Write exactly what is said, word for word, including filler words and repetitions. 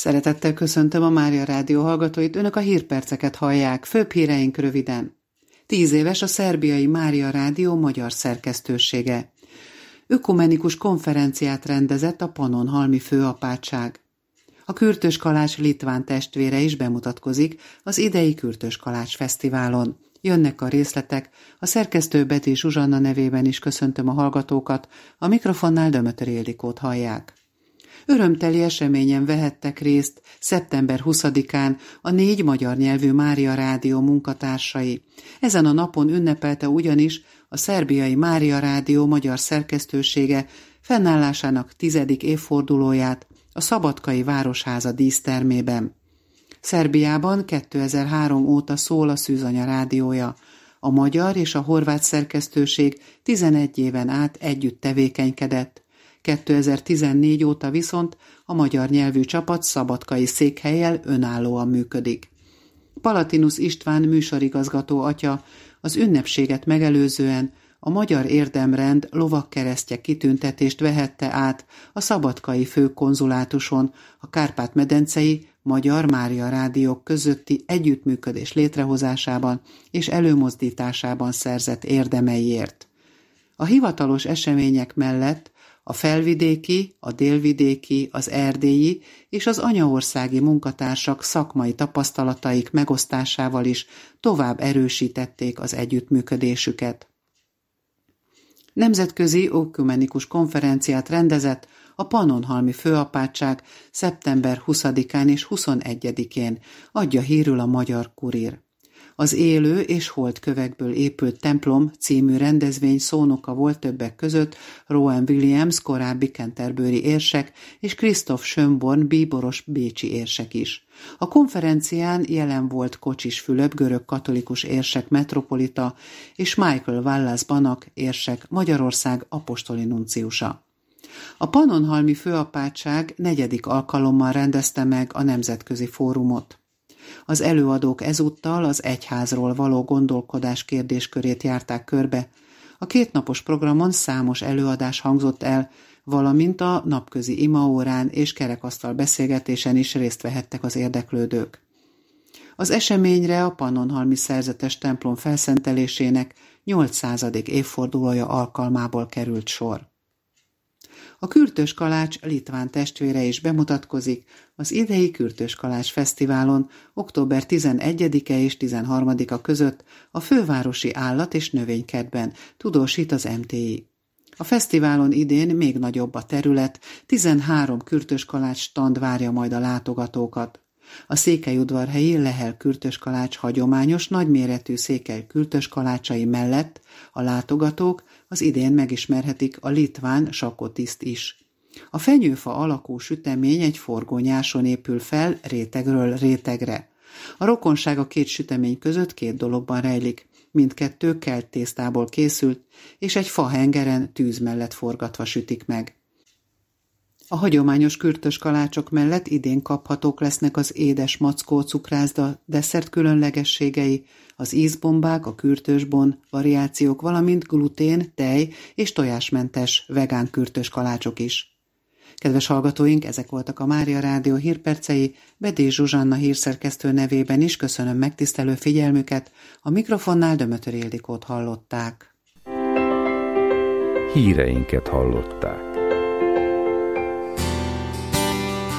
Szeretettel köszöntöm a Mária Rádió hallgatóit, önök a hírperceket hallják, főbb híreink röviden. Tíz éves a szerbiai Mária Rádió magyar szerkesztősége. Ökumenikus konferenciát rendezett a Pannonhalmi főapátság. A Kürtös Kalács litván testvére is bemutatkozik az idei Kürtös Kalács fesztiválon. Jönnek a részletek, a szerkesztő Betty Zsuzsanna nevében is köszöntöm a hallgatókat, a mikrofonnál Dömötör Ildikót hallják. Örömteli eseményen vehettek részt szeptember huszadikán a négy magyar nyelvű Mária Rádió munkatársai. Ezen a napon ünnepelte ugyanis a szerbiai Mária Rádió magyar szerkesztősége fennállásának tizedik évfordulóját a Szabadkai Városháza dísztermében. Szerbiában kétezer-három óta szól a Szűzanya rádiója. A magyar és a horvát szerkesztőség tizenegy éven át együtt tevékenykedett. kétezer-tizennégy óta viszont a magyar nyelvű csapat szabadkai székhellyel önállóan működik. Palatinus István műsorigazgató atya az ünnepséget megelőzően a Magyar Érdemrend lovagkeresztje kitüntetést vehette át a szabadkai főkonzulátuson a Kárpát-medencei Magyar Mária Rádiók közötti együttműködés létrehozásában és előmozdításában szerzett érdemeiért. A hivatalos események mellett a felvidéki, a délvidéki, az erdélyi és az anyaországi munkatársak szakmai tapasztalataik megosztásával is tovább erősítették az együttműködésüket. Nemzetközi ökumenikus konferenciát rendezett a Pannonhalmi főapátság szeptember huszadikán és huszonegyedikén, adja hírül a Magyar Kurír. Az Élő és Holdkövekből épült templom című rendezvény szónoka volt többek között Rowan Williams korábbi Canterbury érsek és Christoph Schönborn bíboros bécsi érsek is. A konferencián jelen volt Kocsis Fülöp görög katolikus érsek metropolita és Michael Wallace Banak érsek Magyarország apostoli nunciusa. A Pannonhalmi főapátság negyedik alkalommal rendezte meg a nemzetközi fórumot. Az előadók ezúttal az egyházról való gondolkodás kérdéskörét járták körbe. A kétnapos programon számos előadás hangzott el, valamint a napközi imaórán és kerekasztal beszélgetésen is részt vehettek az érdeklődők. Az eseményre a Pannonhalmi szerzetes templom felszentelésének nyolcszázadik évfordulója alkalmából került sor. A Kürtös Kalács litván testvére is bemutatkozik az idei Kürtös Kalács fesztiválon október tizenegyedike és tizenharmadika között a fővárosi állat- és növénykertben, tudósít az em té i. A fesztiválon idén még nagyobb a terület, tizenhárom Kürtös Kalács stand várja majd a látogatókat. A székelyudvarhelyi Lehel Kürtös Kalács hagyományos nagyméretű székely Kürtös kalácsai mellett a látogatók az idén megismerhetik a litván sakotiszt is. A fenyőfa alakú sütemény egy forgónyáson épül fel rétegről rétegre. A rokonság a két sütemény között két dologban rejlik, mindkettő kelt tésztából készült, és egy fahengeren tűz mellett forgatva sütik meg. A hagyományos kürtös kalácsok mellett idén kaphatók lesznek az édes mackó cukrászda desszert különlegességei, az ízbombák, a kürtösbon variációk, valamint glutén, tej és tojásmentes vegán kürtös kalácsok is. Kedves hallgatóink, ezek voltak a Mária Rádió hírpercei, Betty Zsuzsanna hírszerkesztő nevében is köszönöm megtisztelő figyelmüket, a mikrofonnál Dömötör Ildikót hallották. Híreinket hallották.